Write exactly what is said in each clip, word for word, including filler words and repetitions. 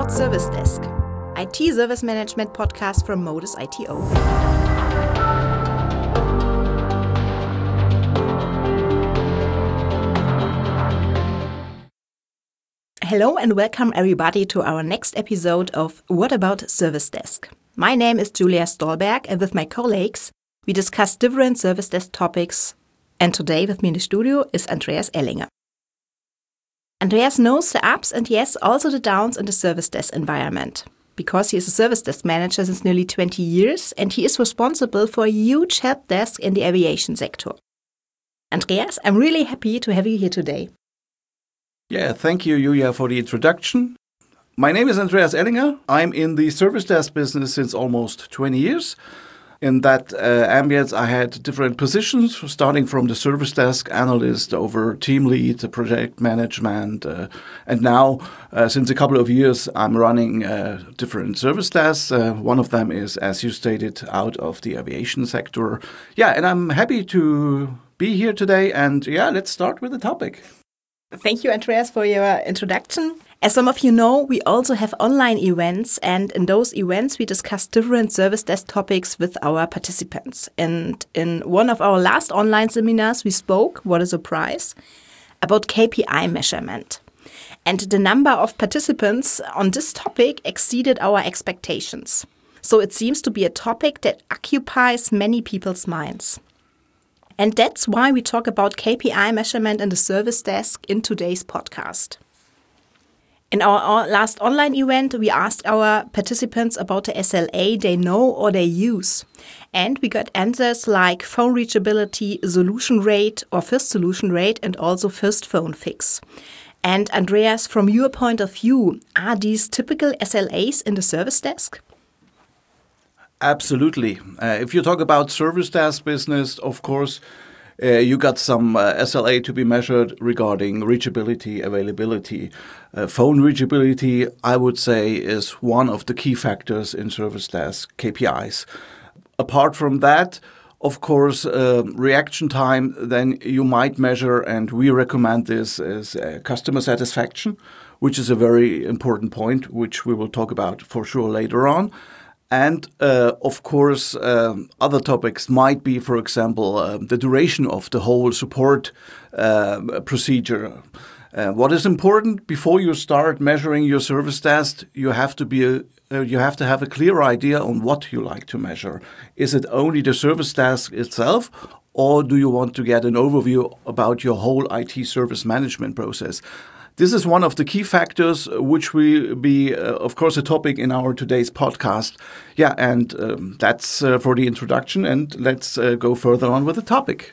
about Service Desk? I T Service Management podcast from Modus I T O. Hello and welcome everybody to our next episode of What About Service Desk? My name is Julia Stolberg and with my colleagues we discuss different Service Desk topics, and today with me in the studio is Andreas Ellinger. Andreas knows the ups and yes, also the downs in the Service Desk environment, because he is a Service Desk manager since nearly twenty years and he is responsible for a huge help desk in the aviation sector. Andreas, I'm really happy to have you here today. Yeah, thank you, Julia, for the introduction. My name is Andreas Ellinger. I'm in the Service Desk business since almost twenty years. In that uh, ambience, I had different positions, starting from the Service Desk analyst over team lead, project management, uh, and now, uh, since a couple of years, I'm running uh, different Service Desks. Uh, one of them is, as you stated, out of the aviation sector. Yeah, and I'm happy to be here today, and yeah, let's start with the topic. Thank you, Andreas, for your introduction. As some of you know, we also have online events, and in those events we discuss different Service Desk topics with our participants. And in one of our last online seminars we spoke, what a surprise, about K P I measurement. And the number of participants on this topic exceeded our expectations. So it seems to be a topic that occupies many people's minds. And that's why we talk about K P I measurement in the Service Desk in today's podcast. In our last online event, we asked our participants about the S L A they know or they use. And we got answers like phone reachability, solution rate or first solution rate, and also first phone fix. And Andreas, from your point of view, are these typical S L As in the Service Desk? Absolutely. Uh, if you talk about Service Desk business, of course, uh, you got some uh, S L A to be measured regarding reachability, availability. Uh, phone reachability, I would say, is one of the key factors in Service Desk K P Is. Apart from that, of course, uh, reaction time, then you might measure, and we recommend this as uh, customer satisfaction, which is a very important point, which we will talk about for sure later on. And, uh, of course, um, other topics might be, for example, uh, the duration of the whole support uh, procedure. Uh, what is important before you start measuring your Service Desk, you have to be a, uh, you have to have a clear idea on what you like to measure. Is it only the Service Desk itself, or do you want to get an overview about your whole I T service management process? This is one of the key factors, which will be, uh, of course, a topic in our today's podcast. Yeah, and um, that's uh, for the introduction, and let's uh, go further on with the topic.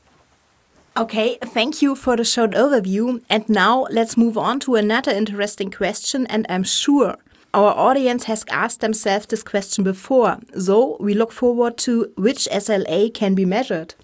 Okay, thank you for the short overview. And now let's move on to another interesting question, and I'm sure our audience has asked themselves this question before. So we look forward to which S L A can be measured.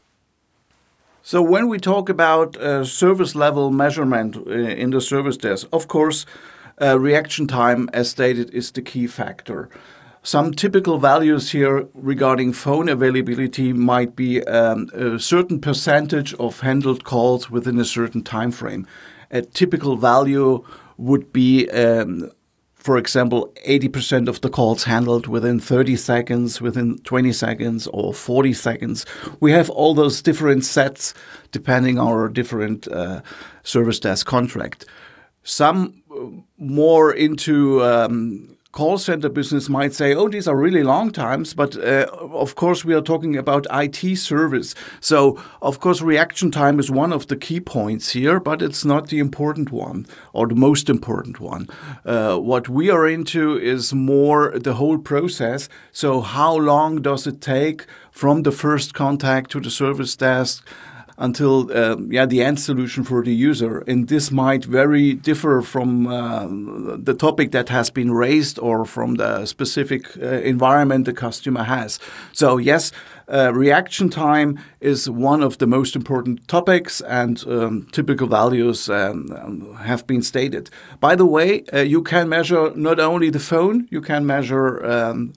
So when we talk about uh, service level measurement uh, in the Service Desk, of course, uh, reaction time, as stated, is the key factor. Some typical values here regarding phone availability might be um, a certain percentage of handled calls within a certain time frame. A typical value would be um, For example, eighty percent of the calls handled within thirty seconds, within twenty seconds, or forty seconds. We have all those different sets depending on our different uh, Service Desk contract. Some more into um, call center business might say, oh, these are really long times, but uh, of course we are talking about I T service. So, of course, reaction time is one of the key points here, but it's not the important one or the most important one. Uh, what we are into is more the whole process. So how long does it take from the first contact to the Service Desk until uh, yeah, the end solution for the user. And this might very differ from uh, the topic that has been raised or from the specific uh, environment the customer has. So yes, uh, reaction time is one of the most important topics, and um, typical values um, have been stated. By the way, uh, you can measure not only the phone, you can measure um,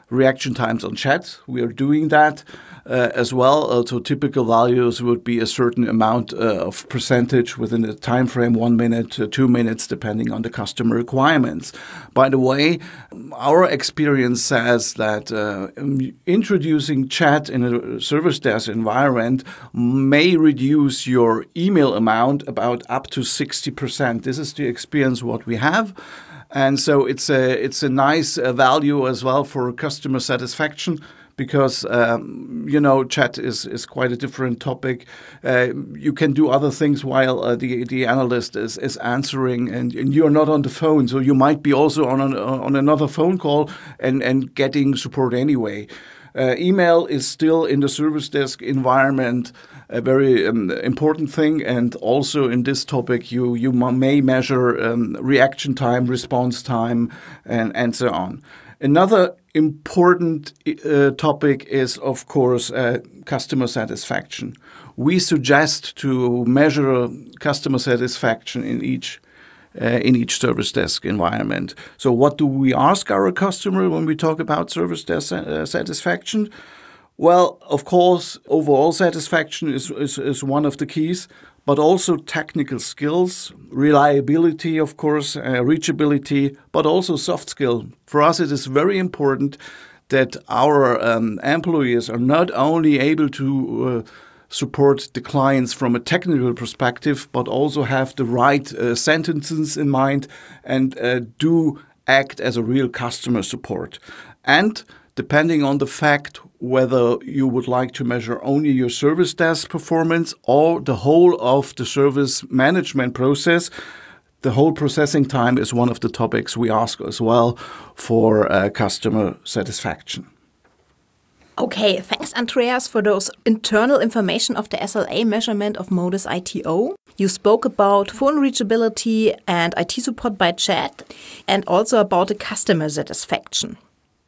reaction times on chat. We are doing that uh, as well. Uh, so typical values would be a certain amount uh, of percentage within a time frame, one minute to two minutes, depending on the customer requirements. By the way, our experience says that uh, introducing chat in a service desk environment may reduce your email amount about up to sixty percent. This is the experience what we have. And so it's a it's a nice uh, value as well for customer satisfaction, because um, you know chat is, is quite a different topic. Uh, you can do other things while uh, the the analyst is, is answering, and, and you're not on the phone, so you might be also on an, on another phone call and and getting support anyway. Uh, email is still in the service desk environment a very um, important thing, and also in this topic you you may measure um, reaction time, response time, and and so on. Another important uh, topic is, of course, uh, customer satisfaction. We suggest to measure customer satisfaction in each uh, in each service desk environment. So what do we ask our customer when we talk about service desk uh, satisfaction? Well, of course, overall satisfaction is, is, is one of the keys, but also technical skills, reliability, of course, uh, reachability, but also soft skill. For us, it is very important that our um, employees are not only able to uh, support the clients from a technical perspective, but also have the right uh, sentences in mind and uh, do act as a real customer support. And depending on the fact whether you would like to measure only your service desk performance or the whole of the service management process, the whole processing time is one of the topics we ask as well for uh, customer satisfaction. Okay, thanks Andreas for those internal information of the S L A measurement of Modis I T O. You spoke about phone reachability and I T support by chat, and also about the customer satisfaction.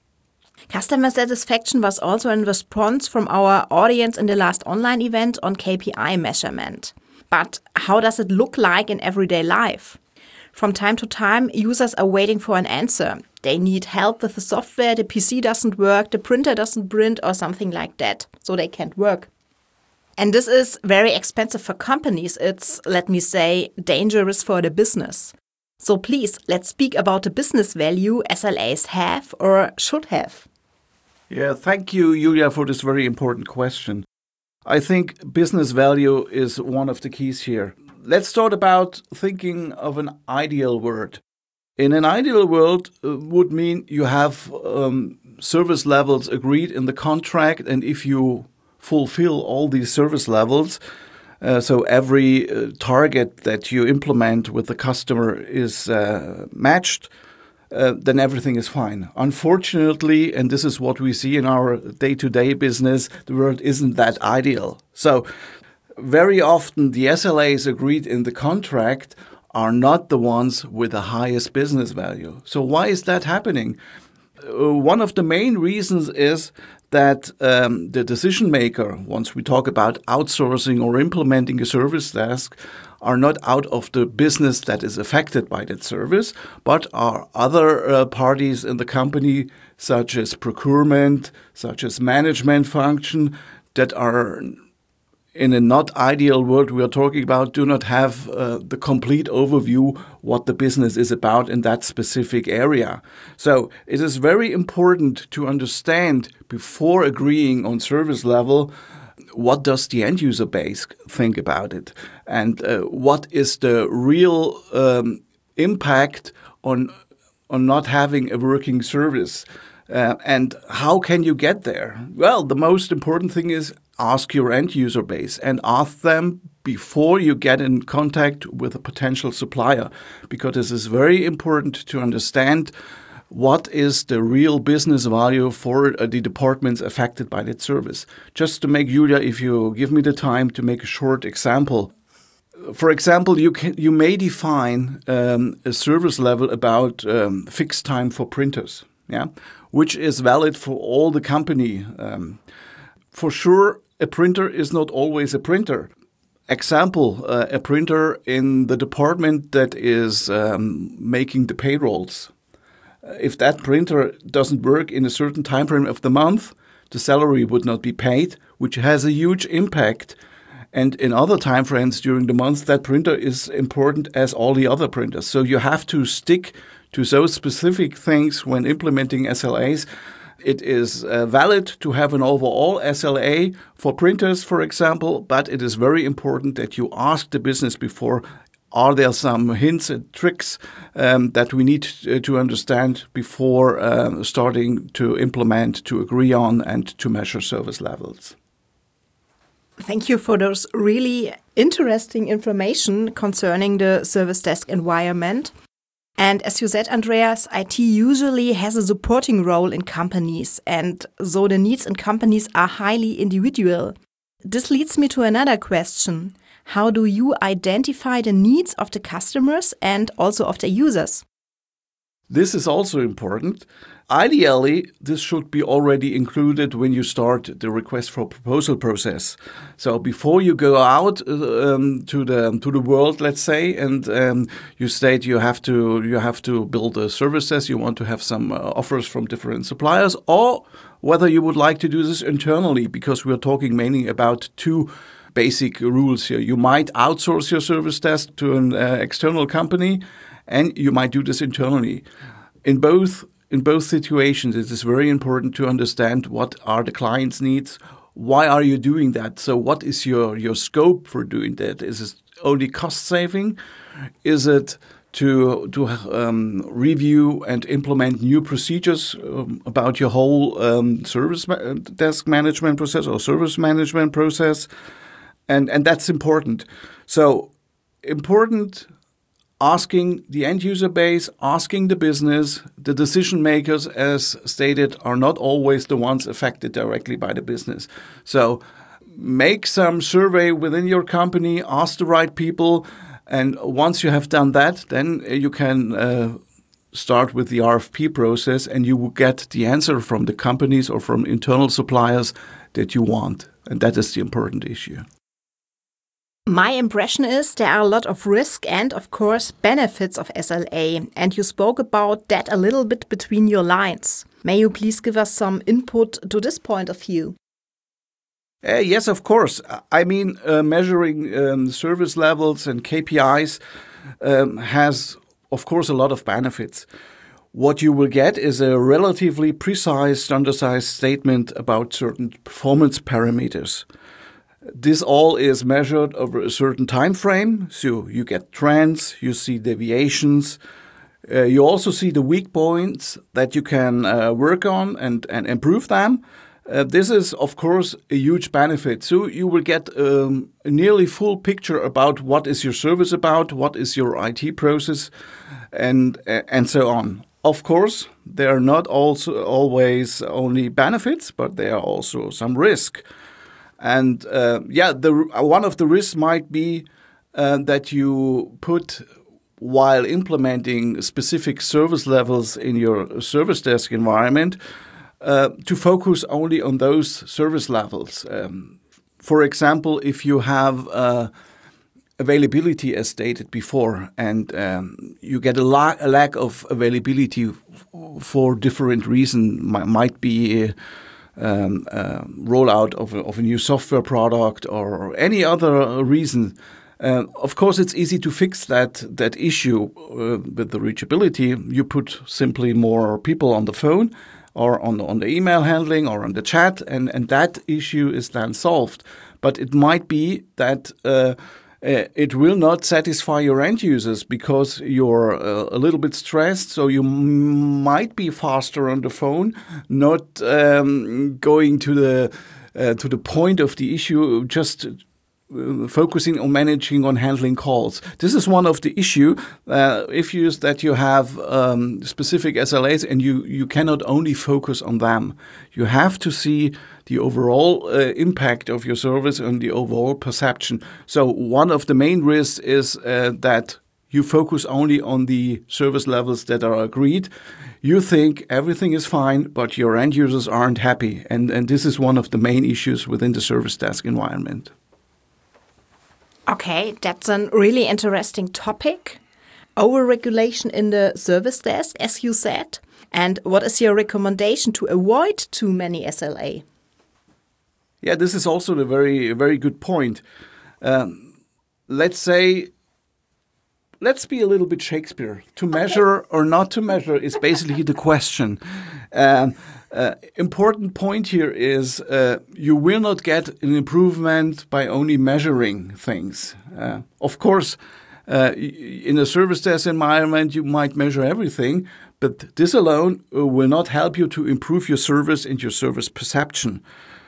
Customer satisfaction was also in response from our audience in the last online event on K P I measurement. But how does it look like in everyday life? From time to time, users are waiting for an answer. They need help with the software, the P C doesn't work, the printer doesn't print or something like that, so they can't work. And this is very expensive for companies. It's, let me say, dangerous for the business. So please, let's speak about the business value S L As have or should have. Yeah, thank you, Julia, for this very important question. I think business value is one of the keys here. Let's start about thinking of an ideal world. In an ideal world uh, would mean you have um, service levels agreed in the contract, and if you fulfill all these service levels, uh, so every uh, target that you implement with the customer is uh, matched, Uh, then everything is fine. Unfortunately, and this is what we see in our day-to-day business, the world isn't that ideal. So very often the S L As agreed in the contract are not the ones with the highest business value. So why is that happening? Uh, one of the main reasons is that um, the decision maker, once we talk about outsourcing or implementing a service desk, are not out of the business that is affected by that service, but are other uh, parties in the company, such as procurement, such as management function, that are in a not ideal world we are talking about, do not have uh, the complete overview what the business is about in that specific area. So it is very important to understand before agreeing on service level, what does the end user base think about it? And uh, what is the real um, impact on, on not having a working service? Uh, and how can you get there? Well, the most important thing is ask your end user base and ask them before you get in contact with a potential supplier, because this is very important to understand what is the real business value for uh, the departments affected by that service. Just to make, Julia, if you give me the time to make a short example. For example, you can you may define um, a service level about um, fixed time for printers, yeah, which is valid for all the company. Um, for sure, a printer is not always a printer. Example, uh, a printer in the department that is um, making the payrolls. If that printer doesn't work in a certain time frame of the month, the salary would not be paid, which has a huge impact. And in other time frames during the month, that printer is important as all the other printers. So you have to stick to those specific things when implementing S L As. It is uh, valid to have an overall S L A for printers, for example, but it is very important that you ask the business before, are there some hints and tricks um, that we need to, to understand before uh, starting to implement, to agree on, and to measure service levels? Thank you for those really interesting information concerning the service desk environment. And as you said, Andreas, I T usually has a supporting role in companies, and so the needs in companies are highly individual. This leads me to another question. How do you identify the needs of the customers and also of the users? This is also important. Ideally, this should be already included when you start the request for proposal process. So before you go out um, to the to the world, let's say, and um, you state you have to you have to build a service desk, you want to have some uh, offers from different suppliers, or whether you would like to do this internally, because we are talking mainly about two basic rules here. You might outsource your service desk to an uh, external company, and you might do this internally. In both In both situations, it is very important to understand what are the client's needs. Why are you doing that? So what is your, your scope for doing that? Is it only cost saving? Is it to, to um, review and implement new procedures um, about your whole um, service ma- desk management process or service management process? And, and that's important. So important asking the end user base, asking the business. The decision makers, as stated, are not always the ones affected directly by the business. So make some survey within your company, ask the right people, and once you have done that, then you can uh, start with the R F P process, and you will get the answer from the companies or from internal suppliers that you want. And that is the important issue. My impression is there are a lot of risk and, of course, benefits of S L A, and you spoke about that a little bit between your lines. May you please give us some input to this point of view? Uh, yes, of course. I mean, uh, measuring um, service levels and K P Is um, has, of course, a lot of benefits. What you will get is a relatively precise, standardized statement about certain performance parameters. This all is measured over a certain time frame, so you get trends, you see deviations, uh, you also see the weak points that you can uh, work on and, and improve them. Uh, this is, of course, a huge benefit. So you will get um, a nearly full picture about what is your service about, what is your I T process, and uh, and so on. Of course, there are not also always only benefits, but there are also some risk. And uh, yeah, the one of the risks might be uh, that you put, while implementing specific service levels in your service desk environment, uh, to focus only on those service levels. Um, for example, if you have uh, availability as stated before, and um, you get a, la- a lack of availability f- for different reasons, M- might be uh, Um, uh, rollout of a, of a new software product or any other reason. Uh, of course, it's easy to fix that that issue uh, with the reachability. You put simply more people on the phone or on the, on the email handling or on the chat, and, and that issue is then solved. But it might be that uh, uh, it will not satisfy your end users because you're uh, a little bit stressed, so you m- might be faster on the phone, not um, going to the uh, to the point of the issue, just uh, focusing on managing, on handling calls. This is one of the issue uh, issues that you have um, specific S L As, and you you cannot only focus on them. You have to see the overall uh, impact of your service and the overall perception. So one of the main risks is uh, that you focus only on the service levels that are agreed. You think everything is fine, but your end users aren't happy. And, and this is one of the main issues within the service desk environment. Okay, that's a really interesting topic. Overregulation in the service desk, as you said. And what is your recommendation to avoid too many S L A? Yeah, this is also a very, very good point. Um, let's say, let's be a little bit Shakespeare. To measure okay. or not to measure is basically the question. Um, uh, important point here is uh, you will not get an improvement by only measuring things. Uh, of course, uh, in a service desk environment, you might measure everything, but this alone will not help you to improve your service and your service perception.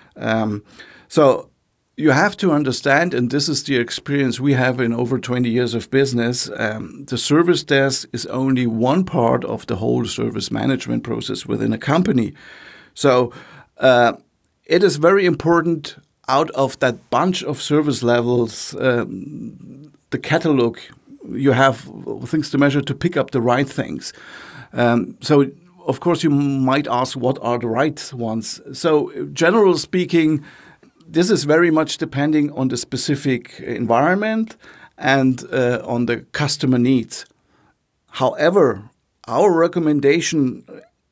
Um, so you have to understand, and this is the experience we have in over twenty years of business, um, the service desk is only one part of the whole service management process within a company. So uh, it is very important out of that bunch of service levels, um, the catalog, you have things to measure to pick up the right things. Um, so of course, you might ask, what are the right ones? So, generally speaking, this is very much depending on the specific environment and uh, on the customer needs. However, our recommendation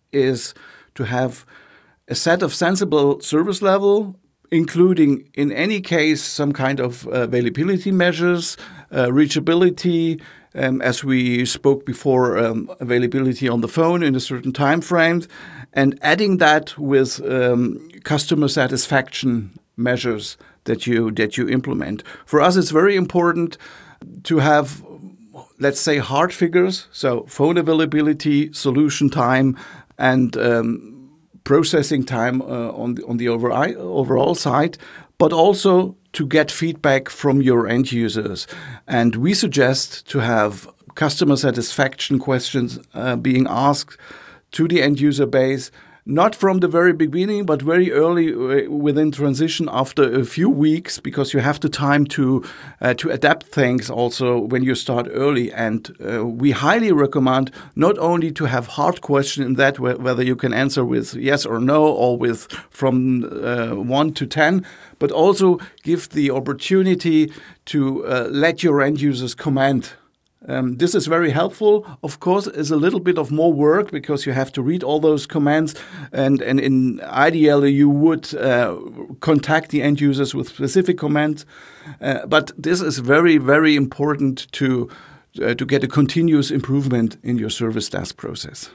is to have a set of sensible service level, including, in any case, some kind of availability measures, uh, reachability, Um, as we spoke before, um, availability on the phone in a certain time frame, and adding that with um, customer satisfaction measures that you that you implement. For us, it's very important to have, let's say, hard figures, so phone availability, solution time, and um, processing time uh, on the, on the over, overall side, but also to get feedback from your end users. And we suggest to have customer satisfaction questions uh, being asked to the end user base, not from the very beginning, but very early within transition after a few weeks, because you have the time to uh, to adapt things also when you start early. And uh, we highly recommend not only to have hard questions in that, whether you can answer with yes or no, or with from uh, one to ten, but also give the opportunity to uh, let your end users comment. Um, this is very helpful. Of course, it's a little bit of more work because you have to read all those commands, and, and in ideally you would uh, contact the end users with specific commands. Uh, but this is very, very important to uh, to get a continuous improvement in your service desk process.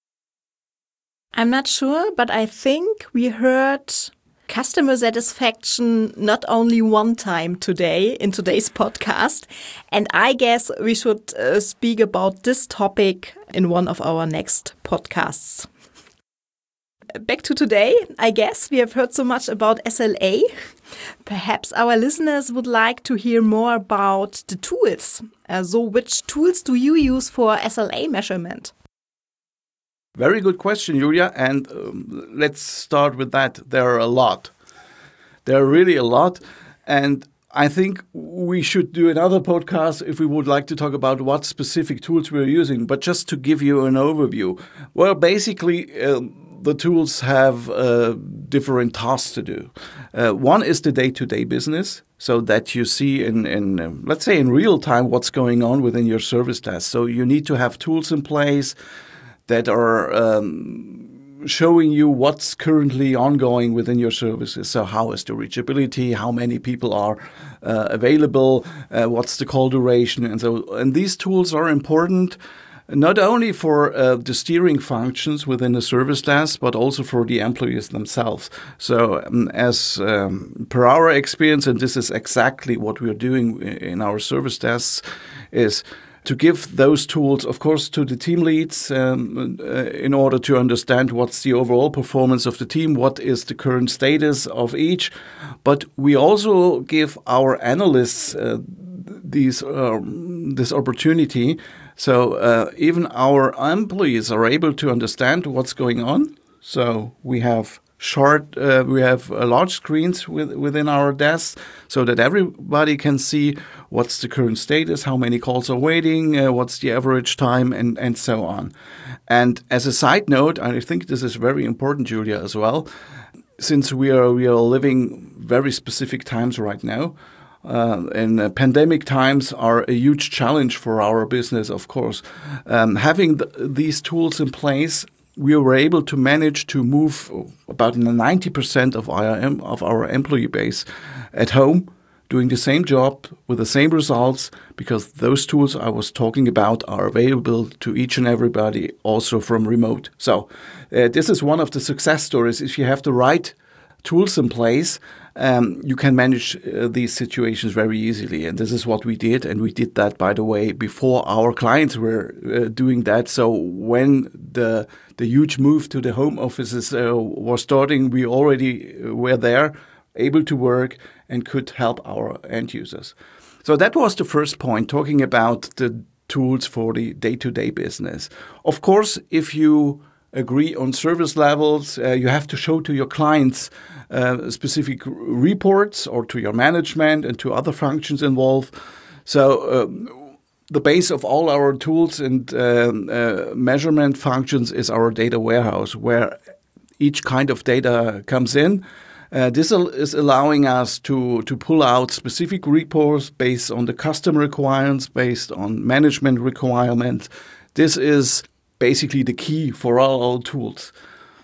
I'm not sure, but I think we heard customer satisfaction not only one time today in today's podcast. And I guess we should uh, speak about this topic in one of our next podcasts. Back to today, I guess we have heard so much about S L A. Perhaps our listeners would like to hear more about the tools. Uh, so which tools do you use for S L A measurement? Very good question, Julia. And um, let's start with that. There are a lot. There are really a lot. And I think we should do another podcast if we would like to talk about what specific tools we're using. But just to give you an overview, well, basically, um, the tools have uh, different tasks to do. Uh, one is the day-to-day business, so that you see in, in um, let's say, in real time what's going on within your service desk. So you need to have tools in place that are um, showing you what's currently ongoing within your services. So how is the reachability, how many people are uh, available, uh, what's the call duration, and so. And these tools are important not only for uh, the steering functions within the service desk, but also for the employees themselves. So um, as um, per our experience, and this is exactly what we're doing in our service desks, is to give those tools, of course, to the team leads um, uh, in order to understand what's the overall performance of the team, what is the current status of each. But we also give our analysts uh, these um, this opportunity. So uh, even our employees are able to understand what's going on. So we have short, uh, we have uh, large screens with, within our desks so that everybody can see what's the current status, how many calls are waiting, uh, what's the average time, and, and so on. And as a side note, I think this is very important, Julia, as well, since we are we are living very specific times right now. Uh, and uh, pandemic times are a huge challenge for our business, of course. Um, having th- these tools in place we were able to manage to move about ninety percent of our, of our employee base at home, doing the same job with the same results, because those tools I was talking about are available to each and everybody also from remote. So uh, this is one of the success stories. If you have the right tools in place, um, you can manage uh, these situations very easily. And this is what we did. And we did that, by the way, before our clients were uh, doing that. So when the the huge move to the home offices uh, was starting, we already were there, able to work, and could help our end users. So that was the first point, talking about the tools for the day-to-day business. Of course, if you agree on service levels, uh, you have to show to your clients uh, specific reports, or to your management and to other functions involved. So um, the base of all our tools and um, uh, measurement functions is our data warehouse, where each kind of data comes in. Uh, this al- is allowing us to, to pull out specific reports based on the customer requirements, based on management requirements. This is basically the key for all our tools.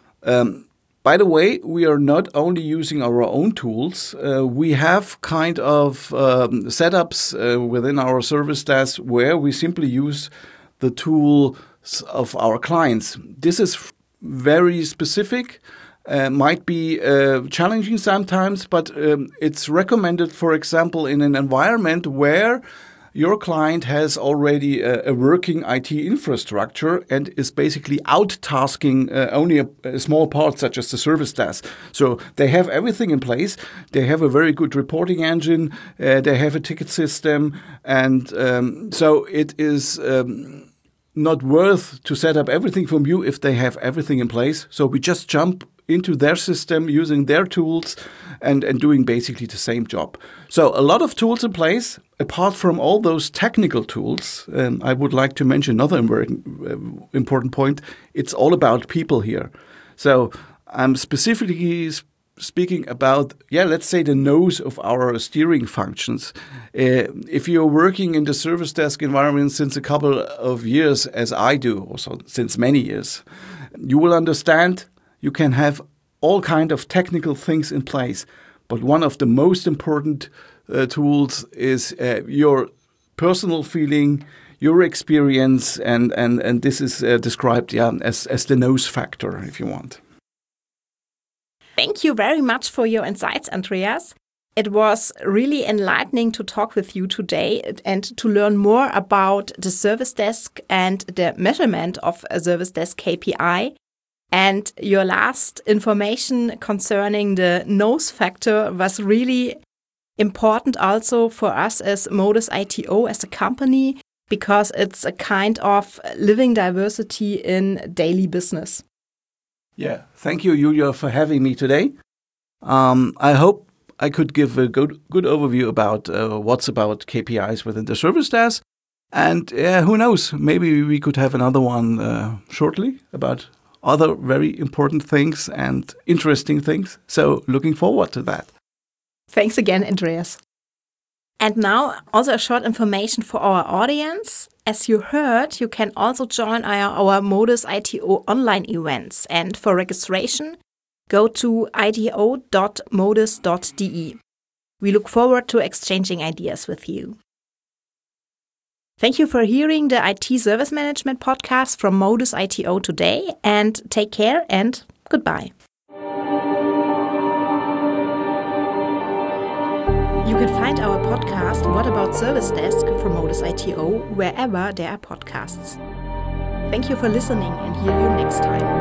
Um, by the way, we are not only using our own tools. Uh, we have kind of um, setups uh, within our service desk where we simply use the tools of our clients. This is very specific. Uh, might be uh, challenging sometimes, but um, it's recommended, for example, in an environment where your client has already a, a working I T infrastructure and is basically out-tasking uh, only a, a small part, such as the service desk. So they have everything in place. They have a very good reporting engine. Uh, they have a ticket system. And um, so it is Um, not worth to set up everything from you if they have everything in place. So we just jump into their system using their tools and, and doing basically the same job. So a lot of tools in place. Apart from all those technical tools, um, I would like to mention another important point. It's all about people here. So I'm specifically speaking about, yeah, let's say the nose of our steering functions. Uh, if you're working in the service desk environment since a couple of years, as I do, also since many years, you will understand you can have all kind of technical things in place. But one of the most important uh, tools is uh, your personal feeling, your experience, and, and, and this is uh, described yeah, as, as the nose factor, if you want. Thank you very much for your insights, Andreas. It was really enlightening to talk with you today and to learn more about the service desk and the measurement of a service desk K P I. And your last information concerning the nose factor was really important also for us as Modus I T O, as a company, because it's a kind of living diversity in daily business. Yeah, thank you, Julia, for having me today. Um, I hope I could give a good good overview about uh, what's about K P Is within the service desk. And uh, who knows, maybe we could have another one uh, shortly about other very important things and interesting things. So looking forward to that. Thanks again, Andreas. And now also a short information for our audience. As you heard, you can also join our, our Modus I T O online events. And for registration, go to I T O dot modus dot D E. We look forward to exchanging ideas with you. Thank you for hearing the I T Service Management podcast from Modus I T O today, and take care and goodbye. You can find our podcast What About Service Desk from Modus I T O wherever there are podcasts. Thank you for listening, and hear you next time.